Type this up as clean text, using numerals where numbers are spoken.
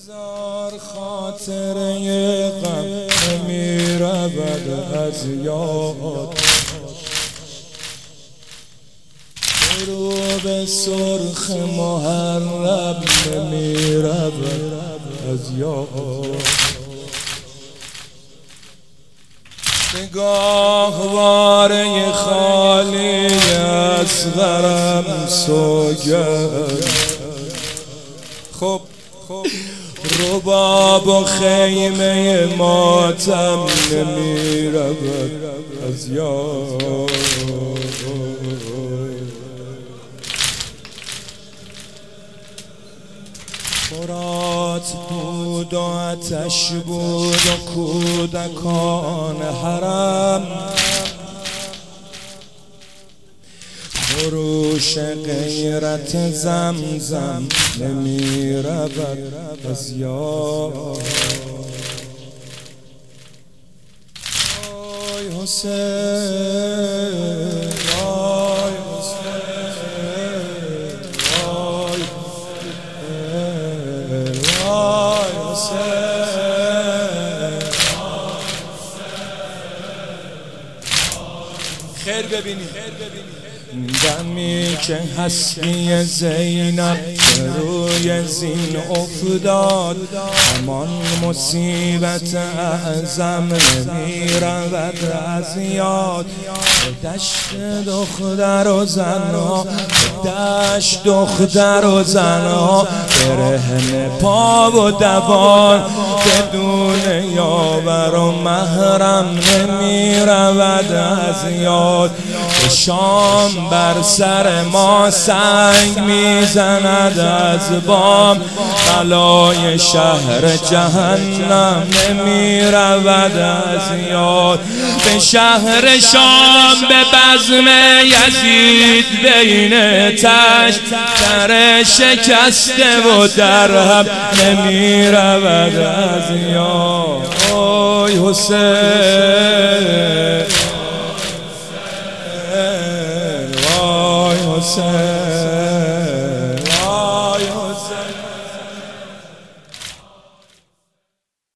هزار خاطره غم نمی رود از یاد، غروب سرخ محرم نمی رود از یاد. نگاهواره خالی اصغرم سوگند، خب رباب و خیمه ماتم نمی رود از یاد. فرات بود و آتش بود و کودکان حرم، خروش غیرت زمزم نمی رود از یاد. آی حسین، آی حسین، آی حسین، آی حسین. خیر ببینید دمی که حسبی زینب روی زین افتاد، همان مصیبت اعظم نمی رود از یاد. دشت دختر و زنها، دشت دختر و زنها، برهنه پا و دوان بدون یاور و محرم نمی رود از یاد. شام بر سر ما سنگ میزند از بام، بلای شهر جهنم نمی رود از یاد. به شهر شام به بزم یزید بین تشت، در شکسته و درهم نمی رود از یاد. آی حسین، وای حسین.